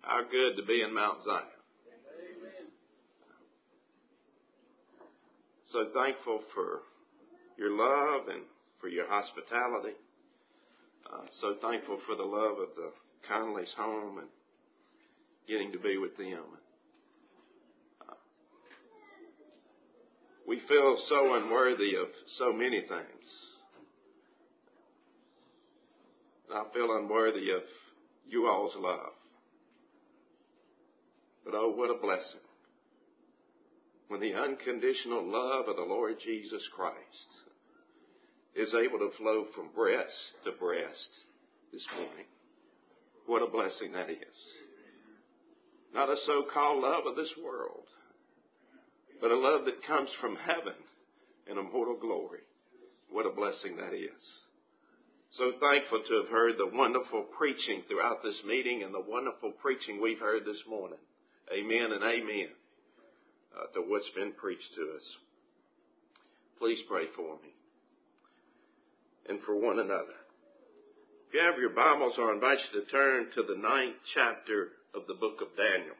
How good to be in Mount Zion. So thankful for your love and for your hospitality. So thankful for the love of the Conley's home and getting to be with them. We feel so unworthy of so many things. I feel unworthy of you all's love. But oh, what a blessing when the unconditional love of the Lord Jesus Christ is able to flow from breast to breast this morning. What a blessing that is. Not a so-called love of this world, but a love that comes from heaven in immortal glory. What a blessing that is. So thankful to have heard the wonderful preaching throughout this meeting and the wonderful preaching we've heard this morning. Amen and amen to what's been preached to us. Please pray for me and for one another. If you have your Bibles, I invite you to turn to the 9th chapter of the book of Daniel.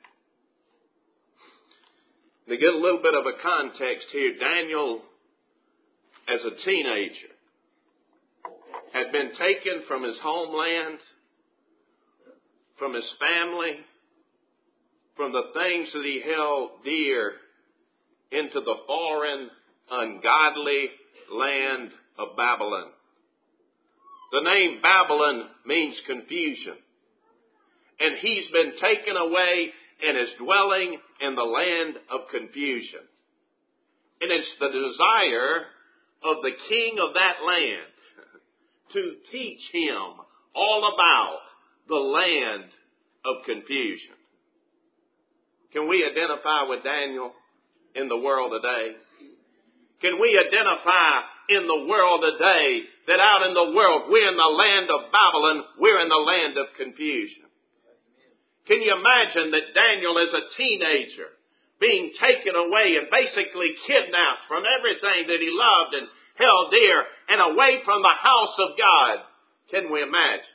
To get a little bit of a context here, Daniel, as a teenager, had been taken from his homeland, from his family, from the things that he held dear, into the foreign, ungodly land of Babylon. The name Babylon means confusion. And he's been taken away and is dwelling in the land of confusion. And it's the desire of the king of that land to teach him all about the land of confusion. Can we identify with Daniel in the world today? Can we identify in the world today that out in the world, we're in the land of Babylon, we're in the land of confusion? Can you imagine that Daniel as a teenager being taken away and basically kidnapped from everything that he loved and held dear and away from the house of God? Can we imagine?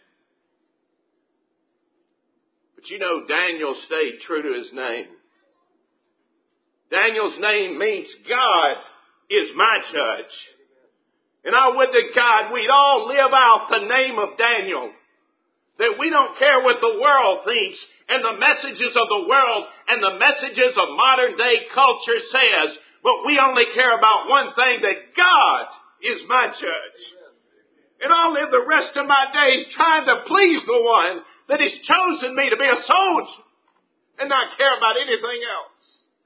But you know, Daniel stayed true to his name. Daniel's name means God is my judge. And I would to God we'd all live out the name of Daniel. That we don't care what the world thinks and the messages of the world and the messages of modern day culture says. But we only care about one thing, that God is my judge. And I'll live the rest of my days trying to please the one that has chosen me to be a soldier and not care about anything else.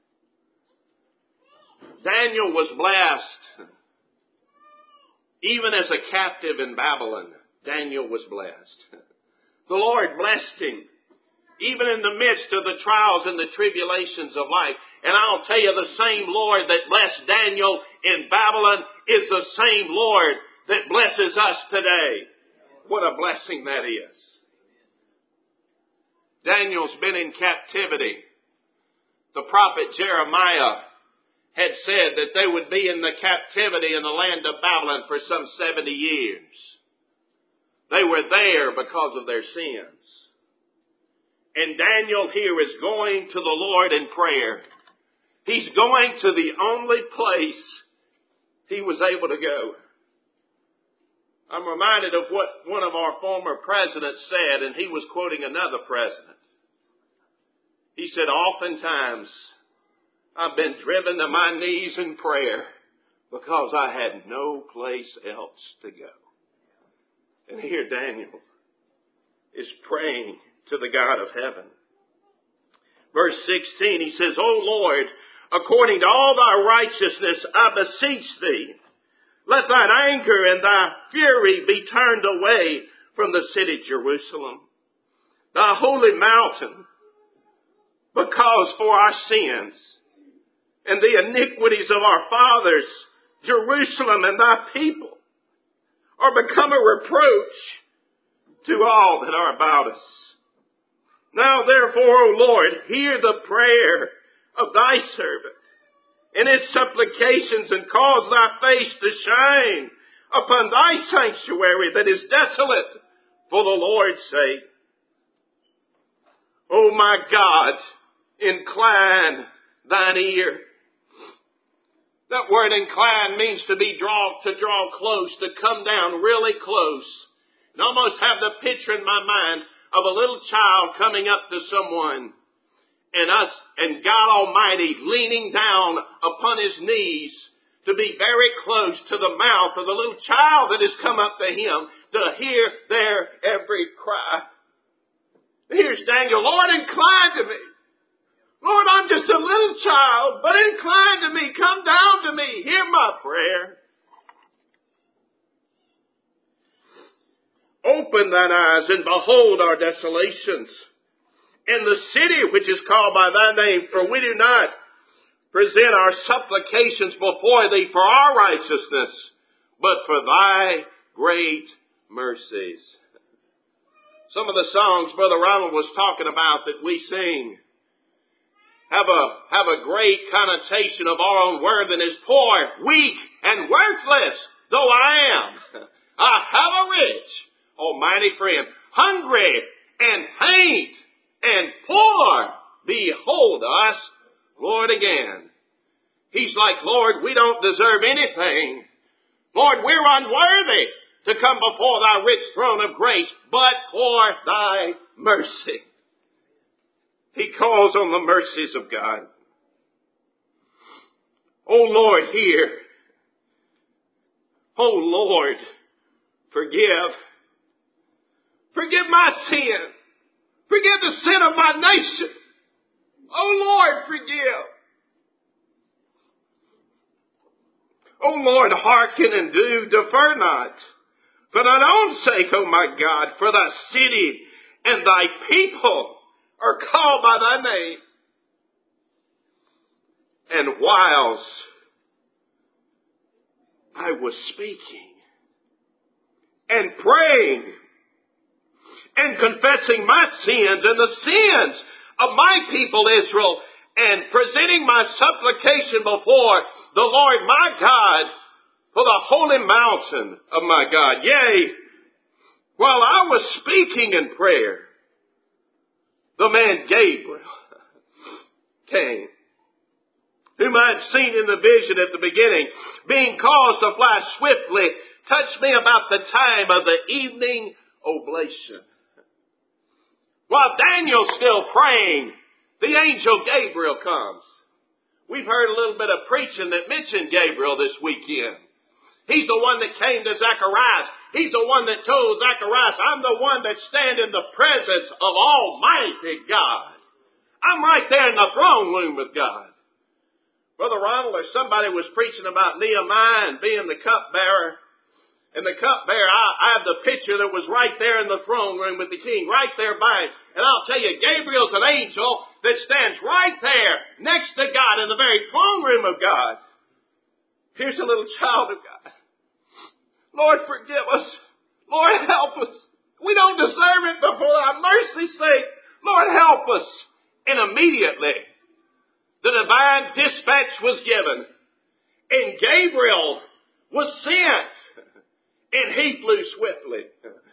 Daniel was blessed. Even as a captive in Babylon, Daniel was blessed. The Lord blessed him, even in the midst of the trials and the tribulations of life. And I'll tell you, the same Lord that blessed Daniel in Babylon is the same Lord that blesses us today. What a blessing that is. Daniel's been in captivity. The prophet Jeremiah had said that they would be in the captivity in the land of Babylon for some 70 years. They were there because of their sins. And Daniel here is going to the Lord in prayer. He's going to the only place he was able to go. I'm reminded of what one of our former presidents said, and he was quoting another president. He said, oftentimes I've been driven to my knees in prayer because I had no place else to go. And here Daniel is praying to the God of heaven. Verse 16, he says, O Lord, according to all thy righteousness, I beseech thee, let thine anger and thy fury be turned away from the city Jerusalem, thy holy mountain, because for our sins and the iniquities of our fathers, Jerusalem and thy people are become a reproach to all that are about us. Now therefore, O Lord, hear the prayer of thy servant and his supplications, and cause thy face to shine upon thy sanctuary that is desolate for the Lord's sake. Oh my God, incline thine ear. That word incline means to draw close, to come down really close. And almost have the picture in my mind of a little child coming up to someone and God Almighty leaning down upon His knees to be very close to the mouth of the little child that has come up to Him to hear their every cry. Here's Daniel, Lord, incline to me. Lord, I'm just a little child, but incline to me, come down to me, hear my prayer. Open thine eyes and behold our desolations, and the city which is called by thy name, for we do not present our supplications before thee for our righteousness, but for thy great mercies. Some of the songs Brother Ronald was talking about that we sing have a great connotation of our own worthiness. Poor, weak, and worthless though I am, I have a rich, almighty friend, hungry and faint and poor, behold us, Lord, again. He's like, Lord, we don't deserve anything. Lord, we're unworthy to come before thy rich throne of grace, but for thy mercy. He calls on the mercies of God. Oh Lord, hear. Oh Lord, forgive. Forgive my sin. Forgive the sin of my nation. Oh Lord, forgive. Oh Lord, hearken and do, defer not. For thine own sake, O my God, for thy city and thy people are called by thy name. And whilst I was speaking and praying and confessing my sins and the sins of my people Israel, and presenting my supplication before the Lord my God for the holy mountain of my God. Yea, while I was speaking in prayer, the man Gabriel came, whom I had seen in the vision at the beginning, being caused to fly swiftly, touched me about the time of the evening oblation. While Daniel's still praying, the angel Gabriel comes. We've heard a little bit of preaching that mentioned Gabriel this weekend. He's the one that came to Zacharias. He's the one that told Zacharias, I'm the one that stand in the presence of Almighty God. I'm right there in the throne room with God. Brother Ronald or somebody was preaching about Nehemiah and being the cupbearer. And the cupbearer, I have the picture that was right there in the throne room with the king, right there by him. And I'll tell you, Gabriel's an angel that stands right there next to God in the very throne room of God. Here's a little child of God. Lord, forgive us. Lord, help us. We don't deserve it, but for thy mercy's sake, Lord, help us. And immediately, the divine dispatch was given. And Gabriel was sent. And he flew swiftly.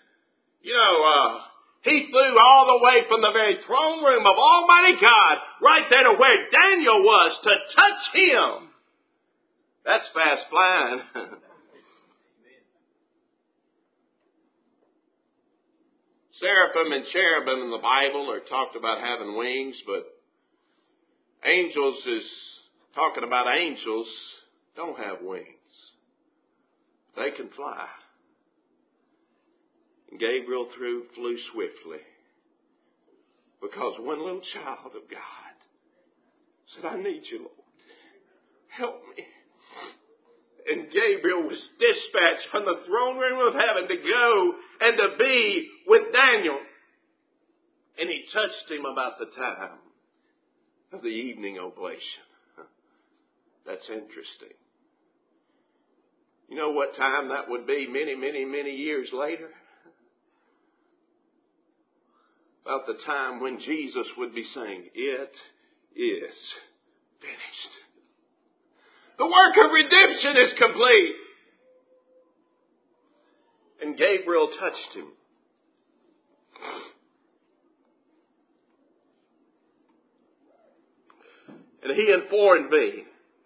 He flew all the way from the very throne room of Almighty God right there to where Daniel was to touch him. That's fast flying. Seraphim and cherubim in the Bible are talked about having wings, but angels is talking about angels don't have wings. They can fly. And Gabriel flew swiftly because one little child of God said, I need you, Lord. Help me. And Gabriel was dispatched from the throne room of heaven to go and to be with Daniel. And he touched him about the time of the evening oblation. That's interesting. You know what time that would be many, many, many years later? About the time when Jesus would be saying, it is finished. The work of redemption is complete. And Gabriel touched him. And he informed me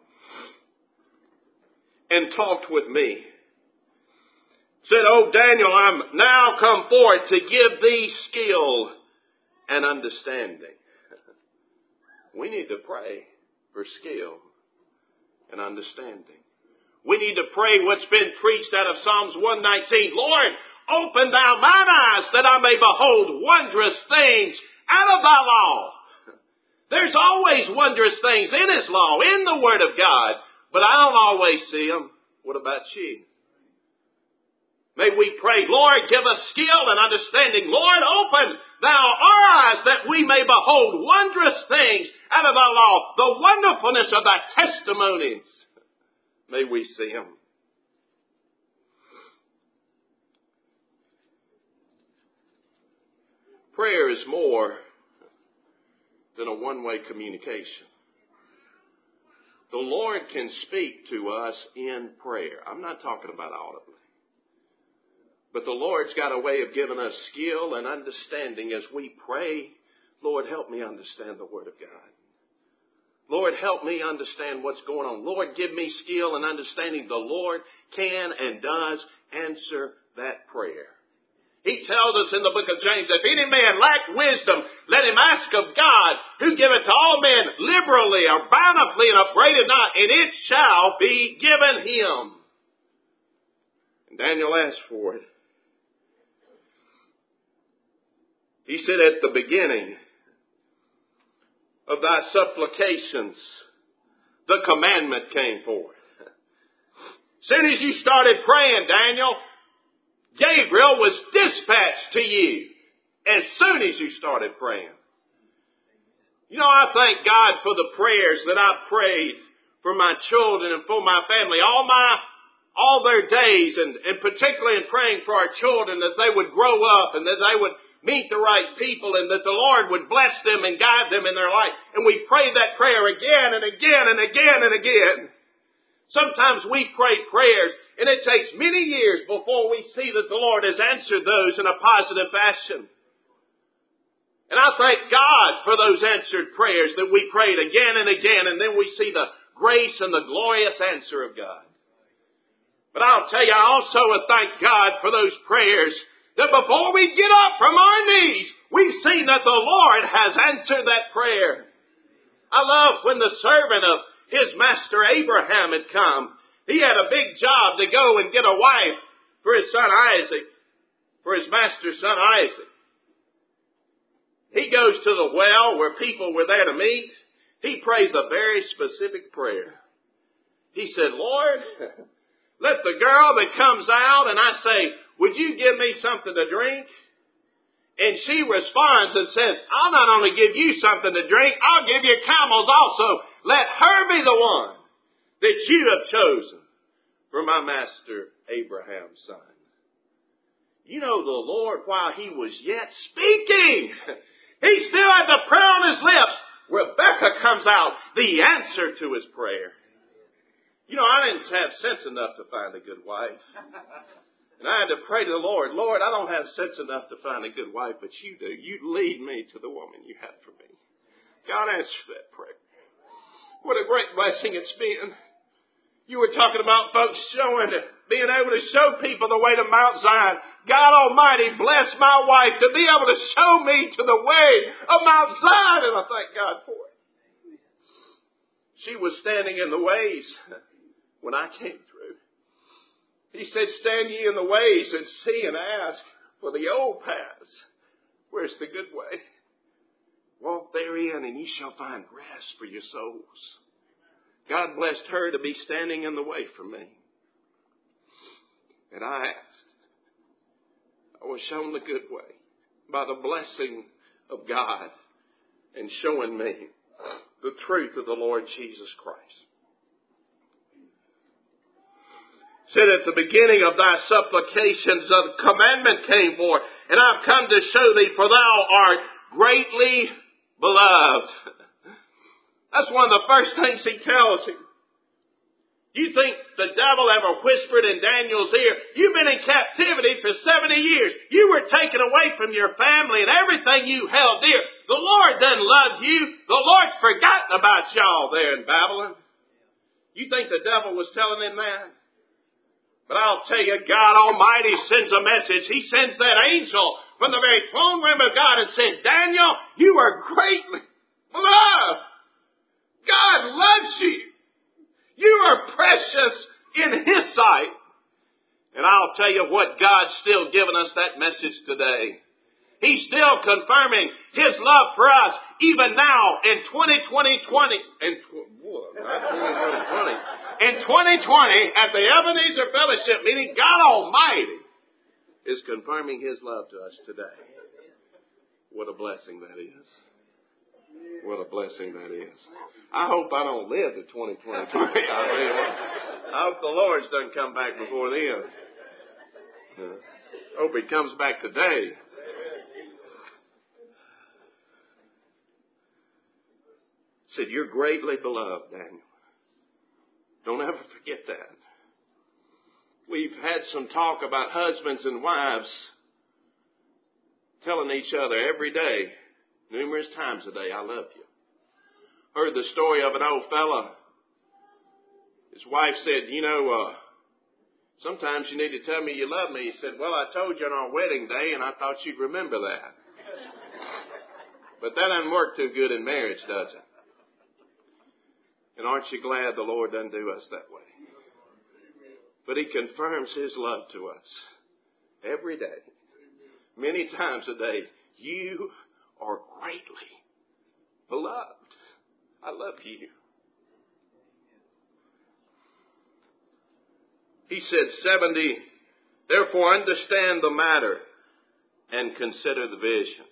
and talked with me. Said, "Oh, Daniel, I'm now come forth to give thee skill and understanding." We need to pray for skill and understanding. We need to pray what's been preached out of Psalms 119. "Lord, open thou mine eyes that I may behold wondrous things out of thy law." There's always wondrous things in His law, in the Word of God, but I don't always see them. What about you? May we pray, "Lord, give us skill and understanding. Lord, open thou our eyes that we may behold wondrous things out of thy law, the wonderfulness of thy testimonies." May we see them. Prayer is more than a one-way communication. The Lord can speak to us in prayer. I'm not talking about audibly. But the Lord's got a way of giving us skill and understanding as we pray. "Lord, help me understand the Word of God. Lord, help me understand what's going on. Lord, give me skill and understanding." The Lord can and does answer that prayer. He tells us in the book of James, "If any man lack wisdom, let him ask of God, who giveth to all men liberally or bountifully and upbraideth not, and it shall be given him." And Daniel asked for it. He said, "At the beginning of thy supplications, the commandment came forth." As soon as you started praying, Daniel, Gabriel was dispatched to you. As soon as you started praying. You know, I thank God for the prayers that I've prayed for my children and for my family all their days, and particularly in praying for our children, that they would grow up and that they would meet the right people and that the Lord would bless them and guide them in their life. And we prayed that prayer again and again and again and again. Sometimes we pray prayers and it takes many years before we see that the Lord has answered those in a positive fashion. And I thank God for those answered prayers that we prayed again and again, and then we see the grace and the glorious answer of God. But I'll tell you, I also thank God for those prayers that before we get up from our knees, we've seen that the Lord has answered that prayer. I love when the servant of his master Abraham had come. He had a big job to go and get a wife for his son Isaac, for his master's son Isaac. He goes to the well where people were there to meet. He prays a very specific prayer. He said, "Lord, let the girl that comes out and I say, 'Would you give me something to drink?' And she responds and says, 'I'll not only give you something to drink, I'll give you camels also. Let her be the one that you have chosen for my master Abraham's son.'" You know, the Lord, while he was yet speaking, he still had the prayer on his lips. Rebecca comes out, the answer to his prayer. You know, I didn't have sense enough to find a good wife. And I had to pray to the Lord, "Lord, I don't have sense enough to find a good wife, but you do. You lead me to the woman you have for me." God answered that prayer. What a great blessing it's been. You were talking about folks being able to show people the way to Mount Zion. God Almighty bless my wife to be able to show me to the way of Mount Zion, and I thank God for it. She was standing in the ways when I came through. He said, "Stand ye in the ways and see and ask for the old paths. Where's the good way? Walk therein and ye shall find rest for your souls." God blessed her to be standing in the way for me. And I asked. I was shown the good way by the blessing of God and showing me the truth of the Lord Jesus Christ. Said, "At the beginning of thy supplications, the commandment came forth, and I've come to show thee, for thou art greatly beloved." That's one of the first things he tells him. You think the devil ever whispered in Daniel's ear, you've been in captivity for 70 years. You were taken away from your family and everything you held dear. The Lord doesn't love you. The Lord's forgotten about y'all there in Babylon. You think the devil was telling him that? But I'll tell you, God Almighty sends a message. He sends that angel from the very throne room of God and said, Daniel, you are greatly beloved. God loves you. You are precious in His sight. And I'll tell you what, God's still giving us that message today. He's still confirming His love for us, even now in 2020, at the Ebenezer Fellowship meeting, God Almighty is confirming His love to us today. What a blessing that is. What a blessing that is. I hope I don't live to 2020. I hope the Lord's doesn't come back before then. I hope He comes back today. Said, you're greatly beloved, Daniel. Don't ever forget that. We've had some talk about husbands and wives telling each other every day, numerous times a day, I love you. Heard the story of an old fella. His wife said, sometimes you need to tell me you love me. He said, well, I told you on our wedding day and I thought you'd remember that. But that doesn't work too good in marriage, does it? And aren't you glad the Lord doesn't do us that way? But He confirms His love to us every day. Many times a day. You are greatly beloved. I love you. He said 70, therefore understand the matter and consider the vision.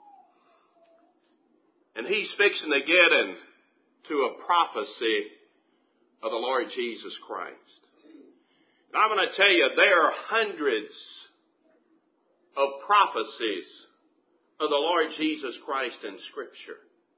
And He's fixing to get into a prophecy of the Lord Jesus Christ. And I'm going to tell you, there are hundreds of prophecies of the Lord Jesus Christ in Scripture.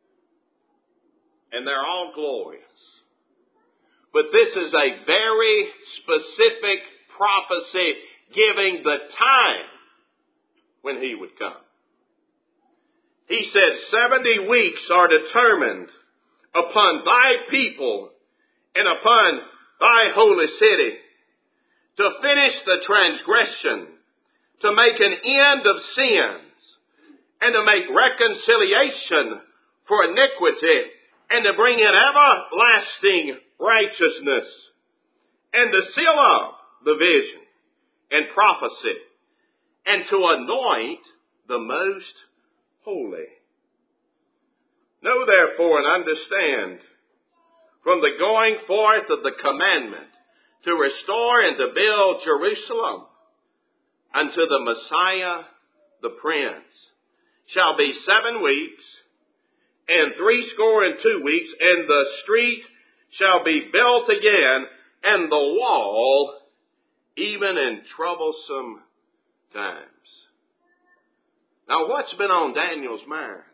And they're all glorious. But this is a very specific prophecy giving the time when He would come. He said 70 weeks are determined upon thy people and upon thy holy city to finish the transgression, to make an end of sins, and to make reconciliation for iniquity, and to bring in everlasting righteousness, and to seal up the vision and prophecy, and to anoint the most holy. Know therefore and understand, from the going forth of the commandment to restore and to build Jerusalem unto the Messiah, the Prince, shall be 7 weeks, and 62 weeks, and the street shall be built again, and the wall even in troublesome times. Now, what's been on Daniel's mind?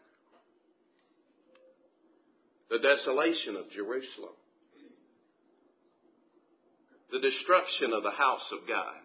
The desolation of Jerusalem. The destruction of the house of God.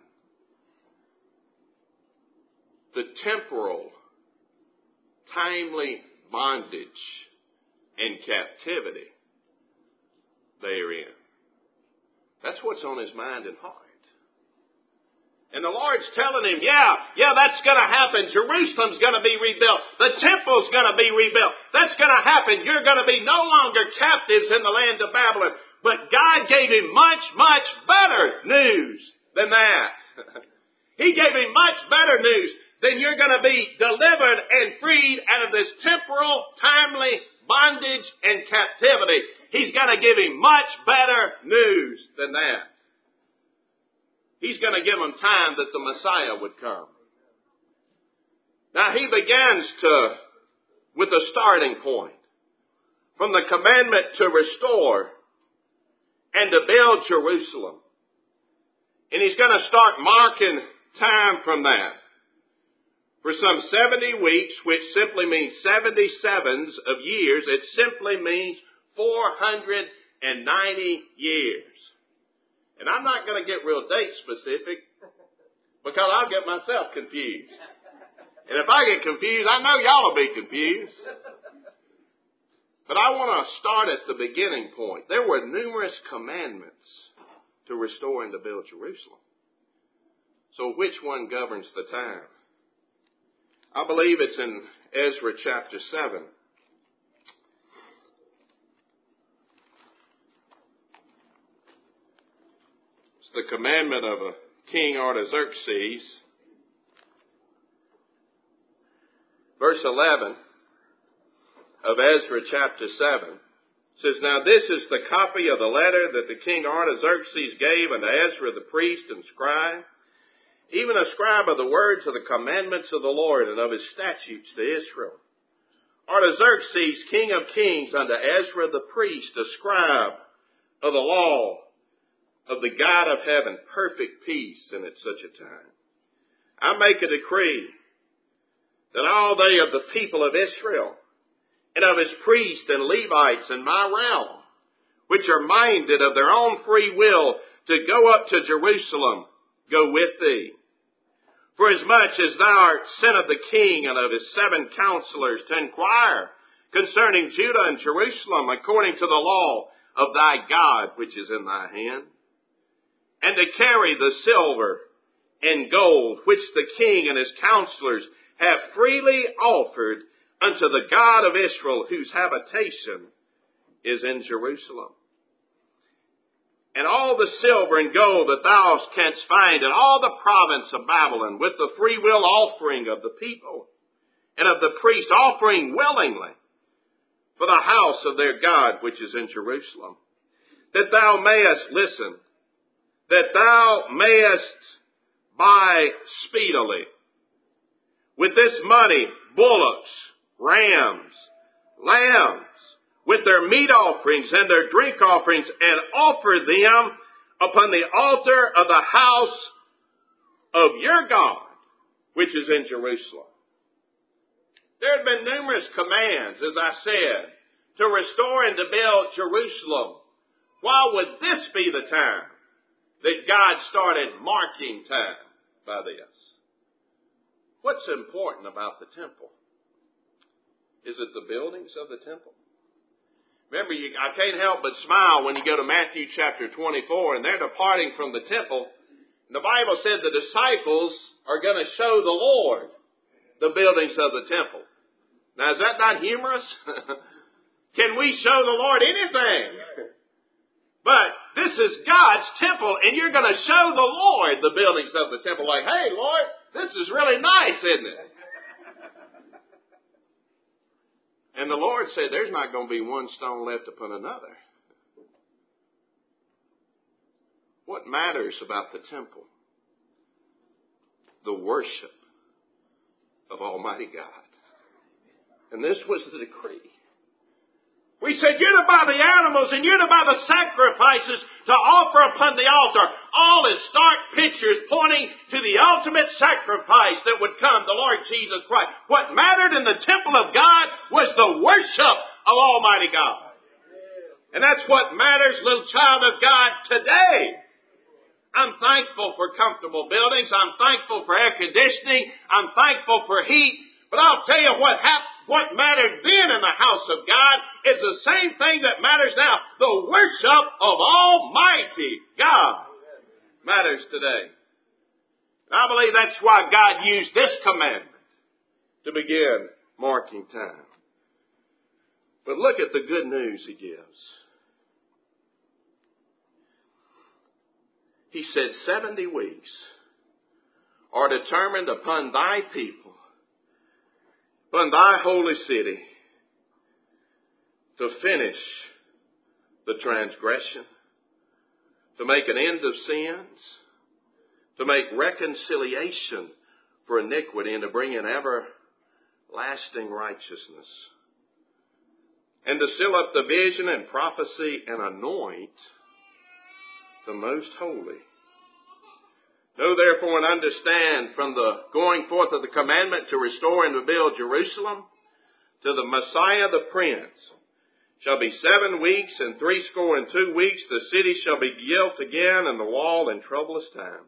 The temporal, timely bondage and captivity therein. That's what's on his mind and heart. And the Lord's telling him, yeah, that's going to happen. Jerusalem's going to be rebuilt. The temple's going to be rebuilt. That's going to happen. You're going to be no longer captives in the land of Babylon. But God gave him much, much better news than that. He gave him much better news than you're going to be delivered and freed out of this temporal, timely bondage and captivity. He's going to give him much better news than that. He's going to give them time that the Messiah would come. Now he begins with a starting point. From the commandment to restore and to build Jerusalem. And he's going to start marking time from that. For some 70 weeks, which simply means 77s of years, it simply means 490 years. And I'm not going to get real date specific because I'll get myself confused. And if I get confused, I know y'all will be confused. But I want to start at the beginning point. There were numerous commandments to restore and to build Jerusalem. So which one governs the time? I believe it's in Ezra chapter 7. It's the commandment of King Artaxerxes. Verse 11 of Ezra chapter 7 says, Now this is the copy of the letter that the king Artaxerxes gave unto Ezra the priest and scribe, even a scribe of the words of the commandments of the Lord and of his statutes to Israel. Artaxerxes, king of kings, unto Ezra the priest, a scribe of the law of the God of heaven, perfect peace in at such a time. I make a decree that all they of the people of Israel and of his priests and Levites in my realm, which are minded of their own free will to go up to Jerusalem, go with thee. For as much as thou art sent of the king and of his 7 counselors to inquire concerning Judah and Jerusalem according to the law of thy God which is in thy hand, and to carry the silver and gold which the king and his counselors have freely offered unto the God of Israel, whose habitation is in Jerusalem. And all the silver and gold that thou canst find in all the province of Babylon, with the free will offering of the people and of the priests offering willingly for the house of their God which is in Jerusalem, that thou mayest listen, that thou mayest buy speedily with this money bullocks, rams, lambs, with their meat offerings and their drink offerings, and offer them upon the altar of the house of your God, which is in Jerusalem. There had been numerous commands, as I said, to restore and to build Jerusalem. Why would this be the time that God started marking time by this? What's important about the temple? Is it the buildings of the temple? Remember, I can't help but smile when you go to Matthew chapter 24, and they're departing from the temple. And the Bible said the disciples are going to show the Lord the buildings of the temple. Now, is that not humorous? Can we show the Lord anything? But this is God's temple, and you're going to show the Lord the buildings of the temple. Like, hey, Lord, this is really nice, isn't it? And the Lord said, there's not going to be one stone left upon another. What matters about the temple? The worship of Almighty God. And this was the decree. We said, you're to buy the animals and you're to buy the sacrifices to offer upon the altar. All is stark pictures pointing to the ultimate sacrifice that would come, the Lord Jesus Christ. What mattered in the temple of God was the worship of Almighty God. And that's what matters, little child of God, today. I'm thankful for comfortable buildings. I'm thankful for air conditioning. I'm thankful for heat. But I'll tell you what mattered then in the house of God is the same thing that matters now. The worship of Almighty God matters today. And I believe that's why God used this commandment to begin marking time. But look at the good news He gives. He said 70 weeks are determined upon thy people, upon thy holy city, to finish the transgression, to make an end of sins, to make reconciliation for iniquity, and to bring in everlasting righteousness, and to seal up the vision and prophecy and anoint the most holy. Know therefore and understand, from the going forth of the commandment to restore and to build Jerusalem, to the Messiah the Prince shall be 7 weeks, and 62 weeks the city shall be built again, and the wall in troublous times.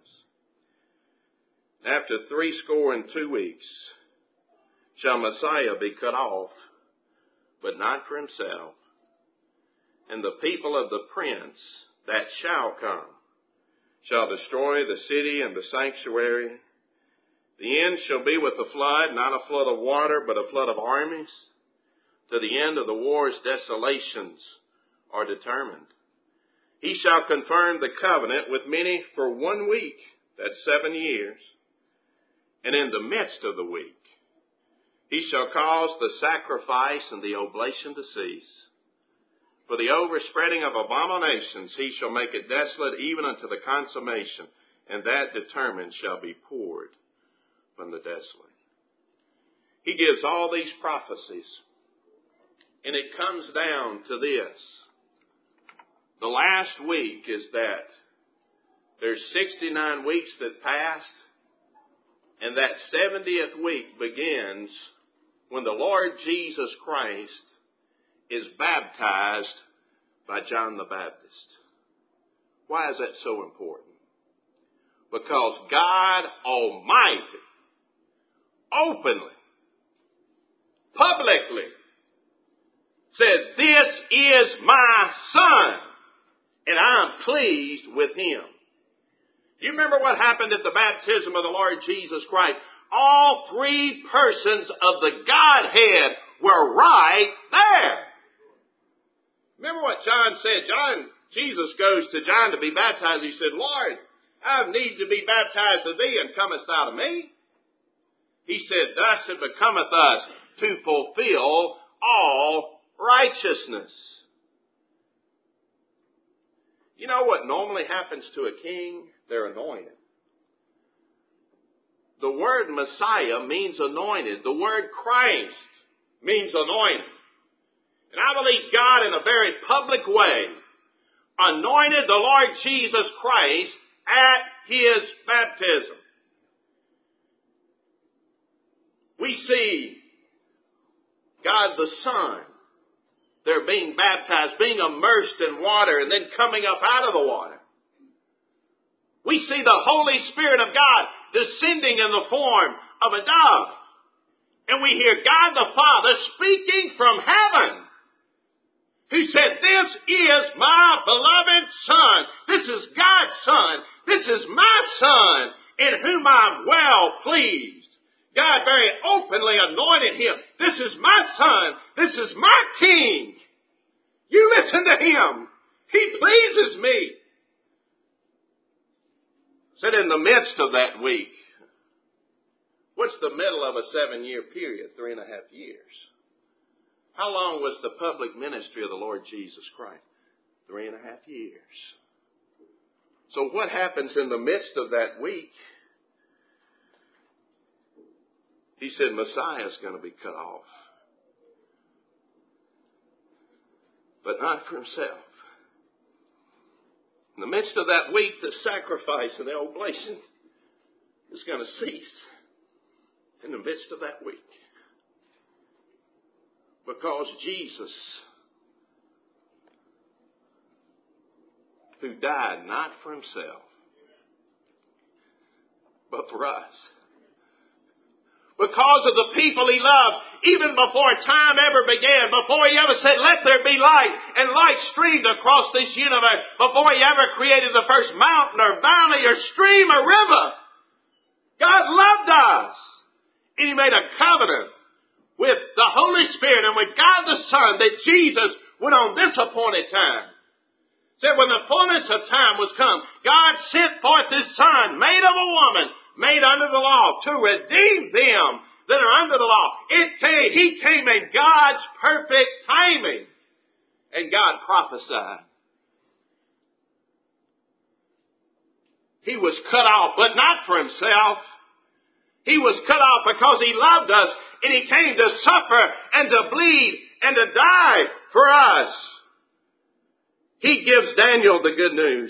After 62 weeks shall Messiah be cut off, but not for himself. And the people of the prince that shall come shall destroy the city and the sanctuary. The end shall be with a flood, not a flood of water, but a flood of armies. To the end of the war's desolations are determined. He shall confirm the covenant with many for 1 week, that's 7 years. And in the midst of the week, he shall cause the sacrifice and the oblation to cease. For the overspreading of abominations he shall make it desolate even unto the consummation, and that determined shall be poured from the desolate. He gives all these prophecies, and it comes down to this. The last week is that there's 69 weeks that passed, and that 70th week begins when the Lord Jesus Christ is baptized by John the Baptist. Why is that so important? Because God Almighty, openly, publicly, said, "This is my Son, and I'm pleased with him." You remember what happened at the baptism of the Lord Jesus Christ? All 3 persons of the Godhead were right there. Remember what John said? Jesus goes to John to be baptized. He said, "Lord, I have need to be baptized of thee, and comest thou to me?" He said, "Thus it becometh us to fulfill all righteousness." You know what normally happens to a king? They're anointed. The word Messiah means anointed. The word Christ means anointed. And I believe God, in a very public way, anointed the Lord Jesus Christ at his baptism. We see God the Son, they're being baptized, being immersed in water, and then coming up out of the water. We see the Holy Spirit of God descending in the form of a dove. And we hear God the Father speaking from heaven, who said, "This is my beloved Son." This is God's Son. This is my Son, in whom I'm well pleased. God very openly anointed him. "This is my Son. This is my King. You listen to him. He pleases me." Said in the midst of that week, what's the middle of a 7-year period? 3.5 years. How long was the public ministry of the Lord Jesus Christ? 3.5 years. So what happens in the midst of that week? He said Messiah's going to be cut off. But not for himself. In the midst of that week, the sacrifice and the oblation is going to cease. In the midst of that week. Because Jesus, who died not for himself, but for us. Because of the people he loved, even before time ever began, before he ever said, "Let there be light," and light streamed across this universe, before he ever created the first mountain or valley or stream or river, God loved us. And he made a covenant with the Holy Spirit and with God the Son that Jesus would, on this appointed time, said when the fullness of time was come, God sent forth his Son, made of a woman, made under the law, to redeem them that are under the law. He came in God's perfect timing. And God prophesied. He was cut off, but not for himself. He was cut off because he loved us, and he came to suffer and to bleed and to die for us. He gives Daniel the good news.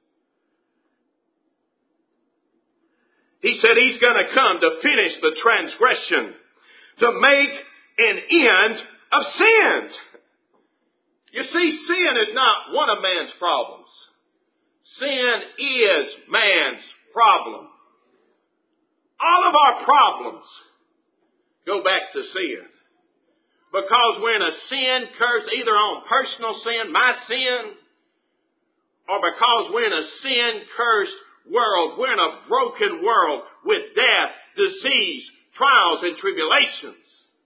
He said he's going to come to finish the transgression, to make an end of sins. see, sin is not one of man's problems. Sin is man's problem. All of our problems go back to sin. Because we're in a sin curse, either on personal sin, my sin, or because we're in a sin-cursed world. We're in a broken world with death, disease, trials, and tribulations.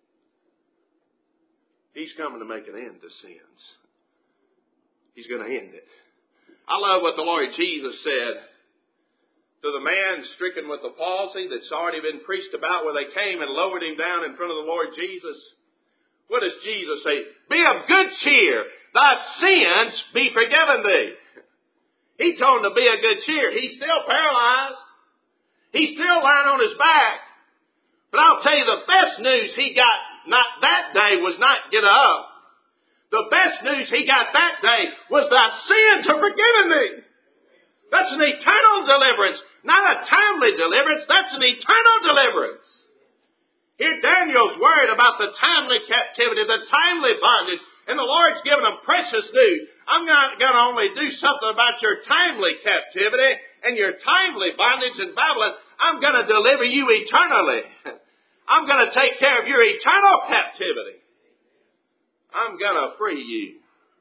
He's coming to make an end to sins. He's going to end it. I love what the Lord Jesus said to the man stricken with the palsy that's already been preached about, where they came and lowered him down in front of the Lord Jesus. What does Jesus say? Be of good cheer. Thy sins be forgiven thee. He told him to be of good cheer. He's still paralyzed. He's still lying on his back. But I'll tell you, the best news he got not that day was not get up. The best news he got that day was thy sins are forgiven thee. That's an eternal deliverance, not a timely deliverance. That's an eternal deliverance. Here Daniel's worried about the timely captivity, the timely bondage, and the Lord's given him precious news. I'm not going to only do something about your timely captivity and your timely bondage in Babylon. I'm going to deliver you eternally. I'm going to take care of your eternal captivity. I'm going to free you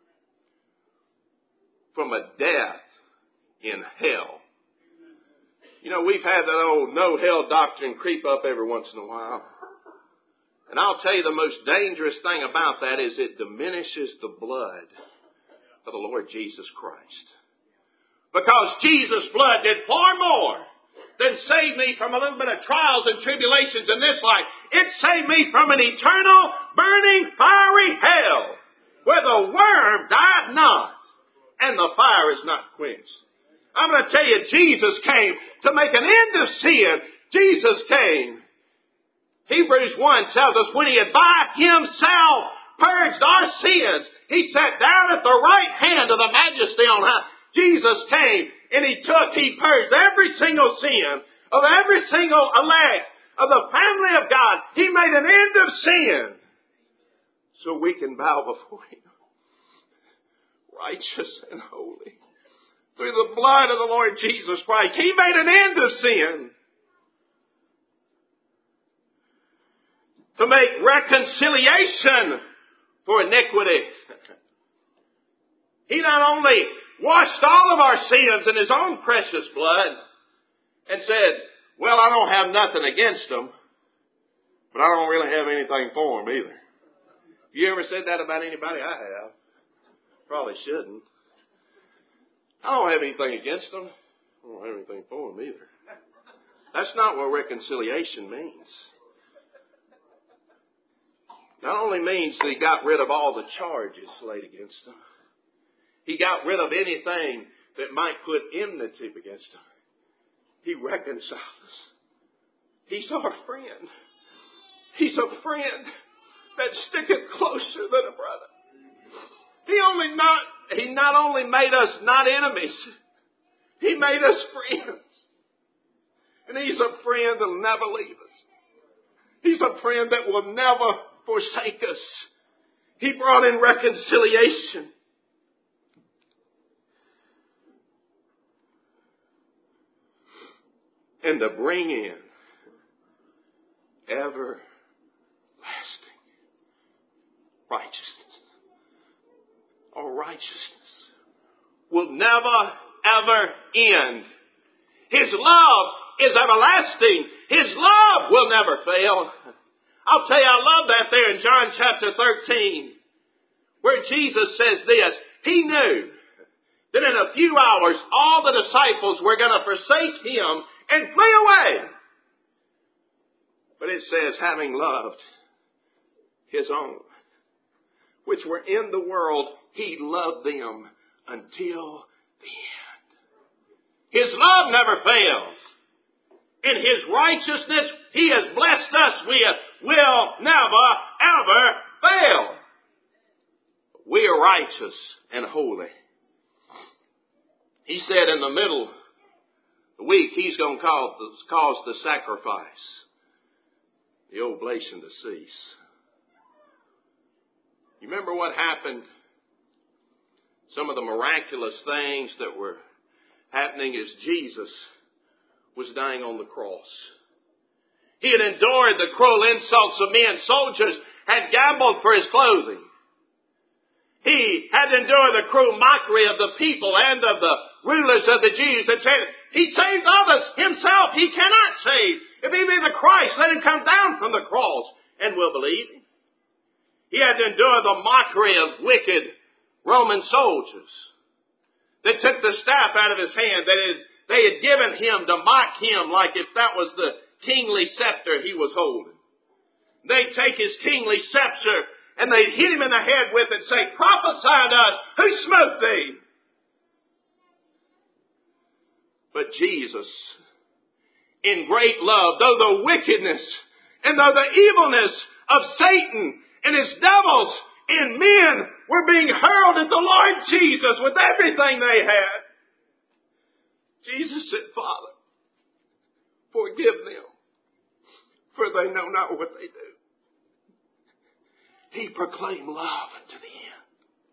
from a death in hell. You know, we've had that old no hell doctrine creep up every once in a while. And I'll tell you, the most dangerous thing about that is it diminishes the blood of the Lord Jesus Christ. Because Jesus' blood did far more than save me from a little bit of trials and tribulations in this life. It saved me from an eternal, burning, fiery hell, where the worm died not, and the fire is not quenched. I'm going to tell you, Jesus came to make an end of sin. Jesus came. Hebrews 1 tells us when he had by himself purged our sins, he sat down at the right hand of the Majesty on high. Jesus came and he purged every single sin of every single elect of the family of God. He made an end of sin so we can bow before him, righteous and holy, through the blood of the Lord Jesus Christ. He made an end of sin to make reconciliation for iniquity. He not only washed all of our sins in his own precious blood and said, well, I don't have nothing against them, but I don't really have anything for them either. You ever said that about anybody? I have. Probably shouldn't. I don't have anything against them. I don't have anything for them either. That's not what reconciliation means. Not only means that he got rid of all the charges laid against him. He got rid of anything that might put enmity against him. He reconciled us. He's our friend. He's a friend that sticketh closer than a brother. He not only made us not enemies, he made us friends. And he's a friend that will never leave us. He's a friend that will never forsake us. He brought in reconciliation. And to bring in everlasting righteousness. Our righteousness will never, ever end. His love is everlasting. His love will never fail. I'll tell you, I love that there in John chapter 13, where Jesus says this. He knew that in a few hours all the disciples were going to forsake him and flee away. But it says, having loved his own, which were in the world, he loved them until the end. His love never fails. In his righteousness, he has blessed us with, will never, ever fail. We are righteous and holy. He said in the middle of the week, he's going to cause the sacrifice, the oblation to cease. You remember what happened some of the miraculous things that were happening as Jesus was dying on the cross. He had endured the cruel insults of men. Soldiers had gambled for his clothing. He had endured the cruel mockery of the people and of the rulers of the Jews that said, he saved others. Himself he cannot save. If he be the Christ, let him come down from the cross. And we'll believe him. He had to endure the mockery of wicked Roman soldiers that took the staff out of his hand. They had given him to mock him like if that was the kingly scepter he was holding. They'd take his kingly scepter and they'd hit him in the head with it and say, prophesy to us, who smote thee? But Jesus, in great love, though the wickedness and though the evilness of Satan and his devils and men were being hurled at the Lord Jesus with everything they had, Jesus said, Father, forgive them, for they know not what they do. He proclaimed love unto the end.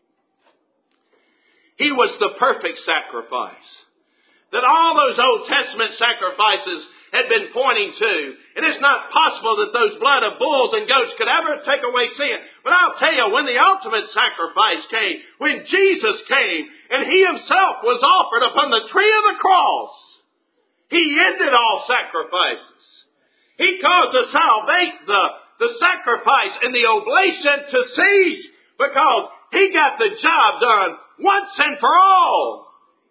He was the perfect sacrifice that all those Old Testament sacrifices had been pointing to. And it's not possible that those blood of bulls and goats could ever take away sin. But I'll tell you, when the ultimate sacrifice came, when Jesus came, and he himself was offered upon the tree of the cross, he ended all sacrifices. He caused the sacrifice and the oblation to cease because he got the job done once and for all.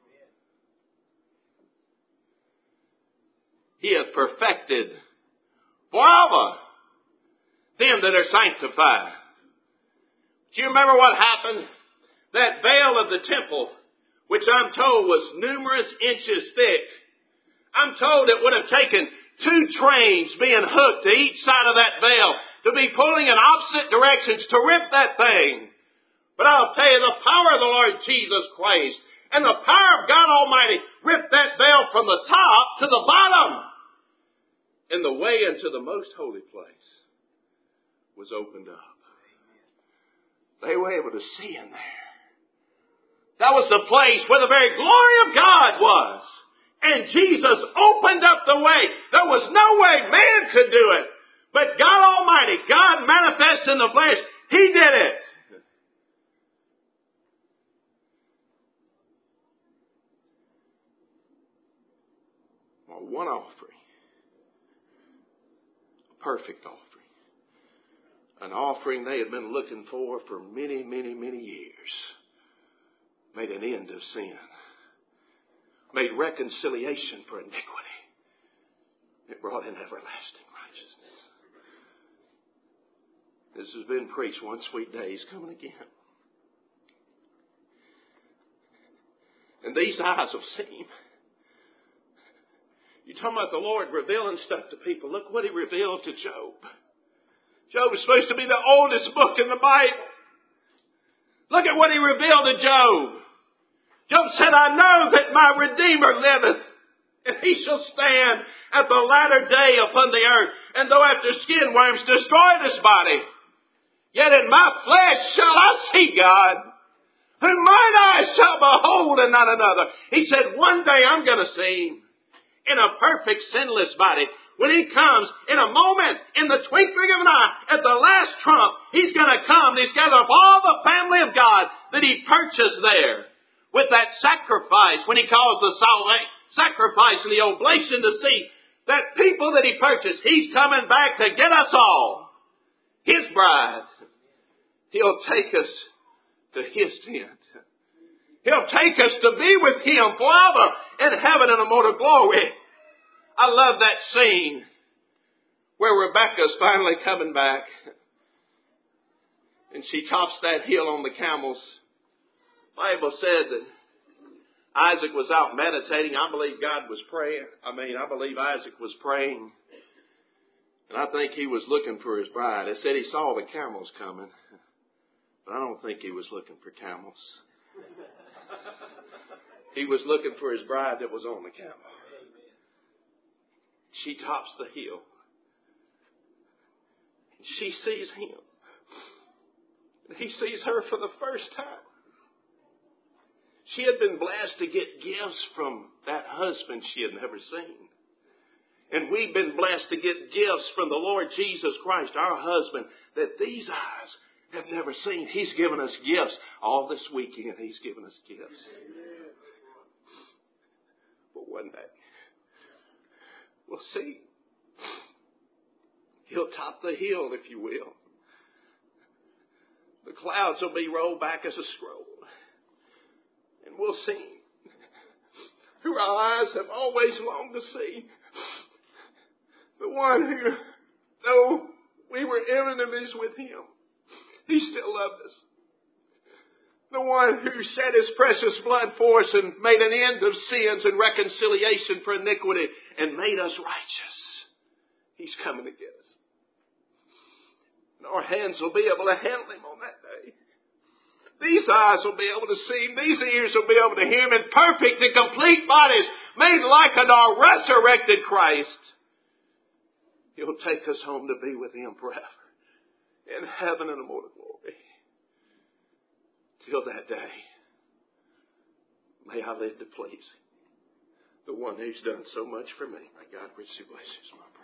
He hath perfected forever them that are sanctified. Do you remember what happened? That veil of the temple, which I'm told was numerous inches thick, I'm told it would have taken 2 trains being hooked to each side of that veil to be pulling in opposite directions to rip that thing. But I'll tell you, the power of the Lord Jesus Christ and the power of God Almighty ripped that veil from the top to the bottom. And the way into the most holy place was opened up. They were able to see in there. That was the place where the very glory of God was. And Jesus opened up the way. There was no way man could do it. But God Almighty, God manifest in the flesh, he did it. Well, one offering. Perfect offering. An offering they had been looking for many, many, many years. Made an end of sin. Made reconciliation for iniquity. It brought in everlasting righteousness. This has been preached. One sweet day is coming again. And these eyes will see him. You're talking about the Lord revealing stuff to people. Look what he revealed to Job. Job is supposed to be the oldest book in the Bible. Look at what he revealed to Job. Job said, I know that my Redeemer liveth, and he shall stand at the latter day upon the earth. And though after skin worms destroy this body, yet in my flesh shall I see God, whom mine eyes shall behold and not another. He said, one day I'm going to see him. In a perfect sinless body. When he comes in a moment, in the twinkling of an eye, at the last trump, he's going to come and he's gathered up all the family of God that he purchased there with that sacrifice. When he calls the sacrifice and the oblation to see that people that he purchased, he's coming back to get us all. His bride. He'll take us to his tent. He'll take us to be with him forever in heaven in immortal glory. I love that scene where Rebecca's finally coming back. And she tops that hill on the camels. The Bible said that Isaac was out meditating. I believe God was praying. I believe Isaac was praying. And I think he was looking for his bride. It said he saw the camels coming. But I don't think he was looking for camels. He was looking for his bride that was on the camel. She tops the hill. She sees him. He sees her for the first time. She had been blessed to get gifts from that husband she had never seen. And we've been blessed to get gifts from the Lord Jesus Christ, our husband, that these eyes have never seen. He's given us gifts. All this weekend, He's given us gifts. But one day, we'll see. He'll top the hill, if you will. The clouds will be rolled back as a scroll. And we'll see who our eyes have always longed to see. The one who, though we were enemies with Him, He still loved us. The one who shed His precious blood for us and made an end of sins and reconciliation for iniquity and made us righteous. He's coming to get us. And our hands will be able to handle Him on that day. These eyes will be able to see Him. These ears will be able to hear Him in perfect and complete bodies made like unto our resurrected Christ. He'll take us home to be with Him forever in heaven and immortal glory. Till that day, may I live to please Him, the one who's done so much for me. May God richly bless you.